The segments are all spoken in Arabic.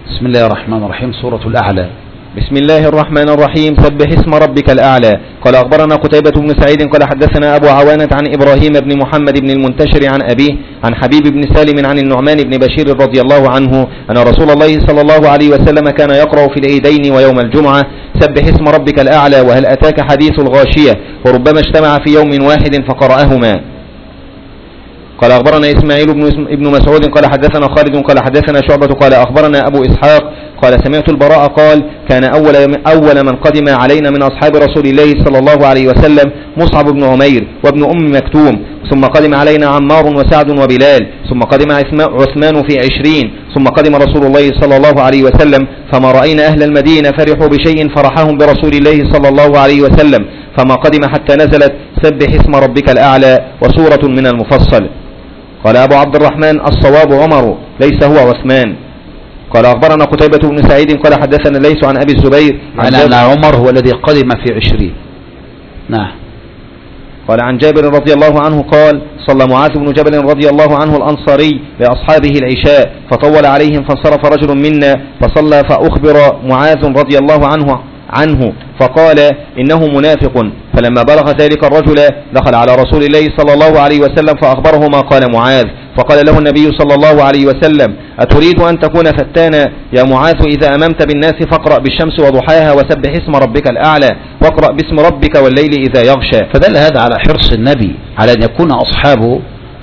بسم الله الرحمن الرحيم. سورة الأعلى. بسم الله الرحمن الرحيم. سبح اسم ربك الأعلى. قال أخبرنا قتيبة بن سعيد قال حدثنا أبو عوانة عن إبراهيم بن محمد بن المنتشر عن أبيه عن حبيب بن سالم عن النعمان بن بشير رضي الله عنه أن رسول الله صلى الله عليه وسلم كان يقرأ في العيدين ويوم الجمعة سبح اسم ربك الأعلى وهل أتاك حديث الغاشية، وربما اجتمع في يوم واحد فقرأهما. قال أخبرنا إسماعيل بن مسعود قال حدثنا خالد قال حدثنا شعبة قال أخبرنا أبو إسحاق قال سمعت البراء قال كان أول من قدم علينا من أصحاب رسول الله صلى الله عليه وسلم مصعب بن عمير وابن أم مكتوم، ثم قدم علينا عمار وسعد وبلال، ثم قدم عثمان في 20، ثم قدم رسول الله صلى الله عليه وسلم، فما رأينا أهل المدينة فرحوا بشيء فرحهم برسول الله صلى الله عليه وسلم، فما قدم حتى نزلت سبح اسم ربك الأعلى وسورة من المفصل. قال أبو عبد الرحمن الصواب عمر ليس هو عثمان. قال أخبرنا قتيبة بن سعيد قال حدثنا ليس عن أبي الزبير عن عمر هو الذي قدم في 20. نعم. قال عن جابر رضي الله عنه قال صلى معاذ بن جبل رضي الله عنه الأنصاري لأصحابه العشاء فطول عليهم فانصرف رجل منا فصلى فأخبر معاذ رضي الله عنه فقال إنه منافق، فلما بلغ ذلك الرجل دخل على رسول الله صلى الله عليه وسلم فأخبره ما قال معاذ، فقال له النبي صلى الله عليه وسلم أتريد أن تكون فتانا يا معاذ؟ إذا أممت بالناس فاقرأ بالشمس وضحاها وسبح اسم ربك الأعلى واقرأ باسم ربك والليل إذا يغشى. فدل هذا على حرص النبي على أن يكون أصحابه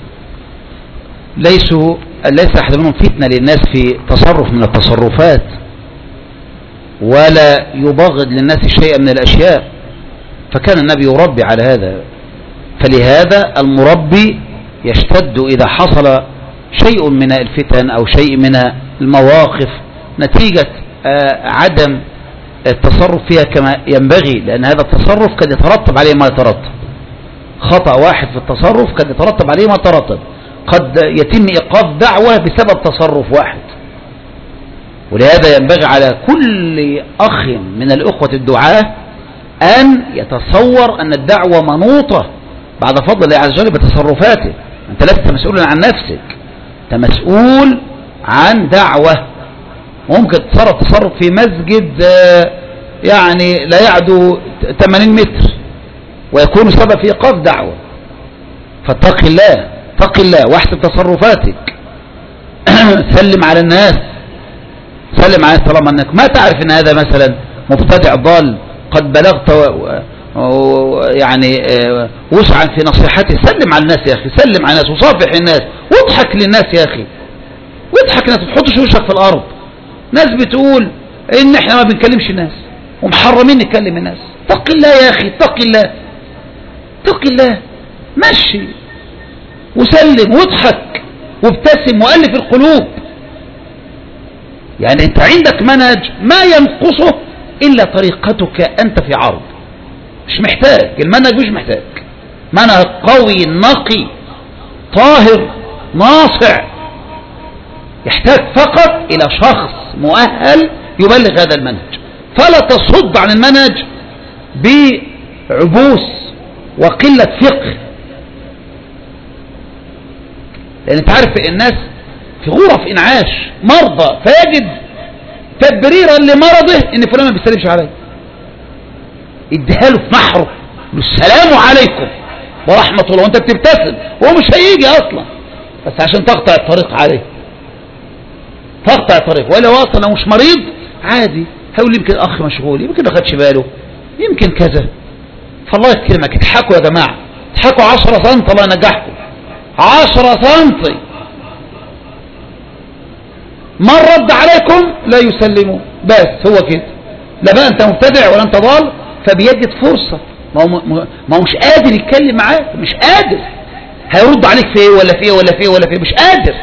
ليس أحد منهم فتنة للناس في تصرف من التصرفات، ولا يبغض للناس شيئا من الأشياء، فكان النبي يربي على هذا. فلهذا المربي يشتد إذا حصل شيء من الفتن أو شيء من المواقف نتيجة عدم التصرف فيها كما ينبغي، لأن هذا التصرف قد يترتب عليه ما يترتب. خطأ واحد في التصرف قد يترتب عليه ما يترتب، قد يتم إيقاف دعوة بسبب تصرف واحد. ولهذا ينبغي على كل أخ من الأخوة الدعاة أن يتصور أن الدعوة منوطة بعد فضل الله عز وجل بتصرفاته. أنت لست مسؤولا عن نفسك، أنت مسؤول عن دعوة. ممكن تصرف في مسجد يعني لا يعدو 80 متر ويكون سبب في إيقاف دعوة، فاتق الله، اتق الله واحسب تصرفاتك. سلم على الناس، سلم على طالما أنك ما تعرف أن هذا مثلا مبتدع ضال قد بلغت يعني وسعا في نصيحته، سلم على الناس يا أخي، سلم على الناس وصافح الناس واضحك للناس يا أخي، واضحك الناس، ما تحطش وشك في الأرض. ناس بتقول إن إحنا ما بنكلمش الناس ومحرمين نكلم الناس. اتق الله يا أخي، اتق الله، اتق الله، مشي وسلم واضحك وابتسم وألف القلوب. يعني أنت عندك منهج ما ينقصه إلا طريقتك أنت في عرض، مش محتاج المنهج، مش محتاج منهج قوي نقي طاهر ناصع، يحتاج فقط إلى شخص مؤهل يبلغ هذا المنهج. فلا تصد عن المنهج بعبوس وقلة فقه، لأن انت عارف الناس في غرف إنعاش مرضى فيجد تبريرا لمرضه إن فلان ما بيسلمش عليه، اديها له في محره، السلام عليكم ورحمة الله، وانت بتبتسم وهو مش هيجي أصلا، بس عشان تقطع الطريق عليه، تقطع الطريق. ولا واصل لو مش مريض عادي هيقول يمكن أخ مشغول، يمكن ما خدش باله، يمكن كذا. فالله يكرمك، اضحكوا يا جماعة، اضحكوا 10 سم الله ينجحكم، 10 سم. من رد عليكم لا يسلموا، بس هو كده. لا بقى انت مبتدع ولا انت ضال، فبيجد فرصة. ما هو مش قادر يتكلم معاك، مش قادر، هيرد عليك في ايه ولا في ايه ولا في ايه ولا في ايه، مش قادر.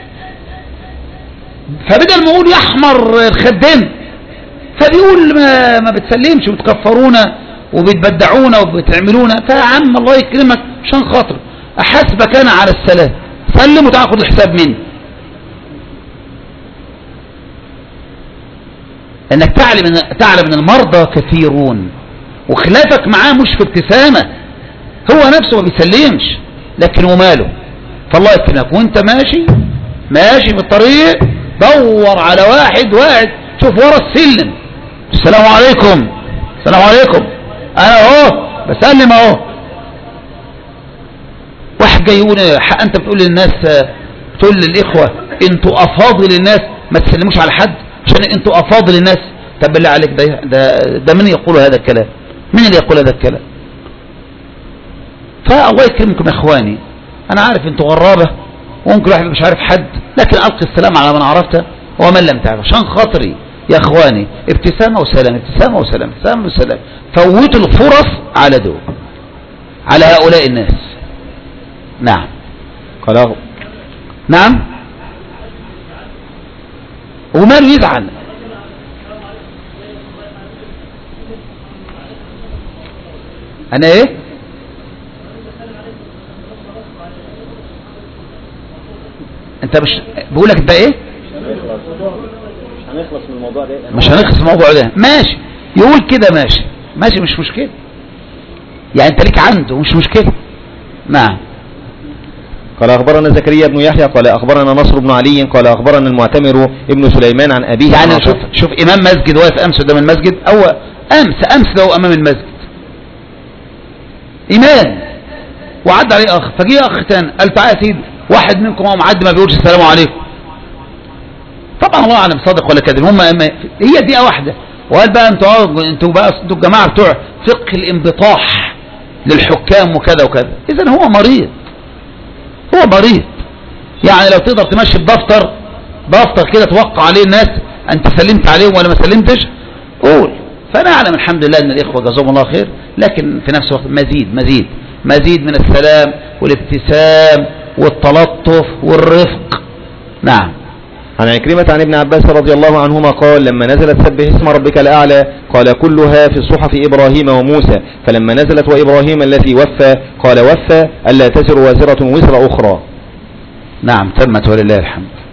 فبدل ما يقول يحمر الخدين فبيقول ما بتسلمش وبتكفرونا وبتبدعونا وبتعملونا. فيا عم الله يكرمك عشان خاطر احاسبك انا على السلام، سلم وتاخد الحساب مني. انك تعلم ان المرضى كثيرون وخلافك معاه مش في ابتسامة، هو نفسه ما بيسلمش لكن وماله. فالله يكرمك وانت ماشي في الطريق دور على واحد شوف ورا السلم، السلام عليكم السلام عليكم، انا اهو بسلم اهو. واحد جاي يقول انت بتقول للناس، بتقول للاخوه انتوا افاضل الناس ما تسلموش على حد عشان انتوا افاضل الناس. طب بالله عليك ده من يقول هذا الكلام؟ مين اللي يقول هذا الكلام؟ فالله يكرمكم يا اخواني، انا عارف انتوا غرابه وممكن واحد مش عارف حد، لكن القي السلام على من عرفته ومن لم تعرف، عشان خاطري يا اخواني. ابتسامه وسلام، ابتسامه وسلام، ابتسامه وسلام. فوتوا الفرص على دول، على هؤلاء الناس. نعم قال نعم. وماله يزعل؟ انا ايه؟ انت مش بقولك انت ايه؟ مش هنخلص من الموضوع ده، مش هنخلص من الموضوع ده. ماشي، يقول كده ماشي ماشي، مش مشكلة يعني، انت ليك عنده مش مشكلة. نعم. قال أخبرنا زكريا بن يحيى قال أخبرنا نصر بن علي قال أخبرنا المعتمر ابن سليمان عن أبيه. يعني شوف إمام مسجد واقف أمس قدام المسجد، أو أمس ده أمام المسجد إمام، وعد عليه أخ، فجي أخ تاني قال تعالى يا سيدي واحد منكم هو معدي ما بيقولش السلام عليكم. طبعا الله أعلم صادق ولا كذب، هم هي دقيقة واحدة وقال بقى انتوا بقى انتوا الجماعة بتوع فقه الانبطاح للحكام وكذا وكذا. إذن هو مريض، هو مريض. يعني لو تقدر تمشي بدفتر كده توقع عليه الناس انت سلمت عليهم ولا ما سلمتش قول. فانا اعلم الحمد لله ان الاخوه جزاهم الله خير، لكن في نفس الوقت مزيد من السلام والابتسام والتلطف والرفق. نعم. عن عكرمة عن ابن عباس رضي الله عنهما قال لما نزلت سبح اسم ربك الأعلى قال كلها في صحف إبراهيم وموسى، فلما نزلت وإبراهيم الذي وفى قال وفى ألا تزر وازرة وزر أخرى. نعم تمت ولله الحمد.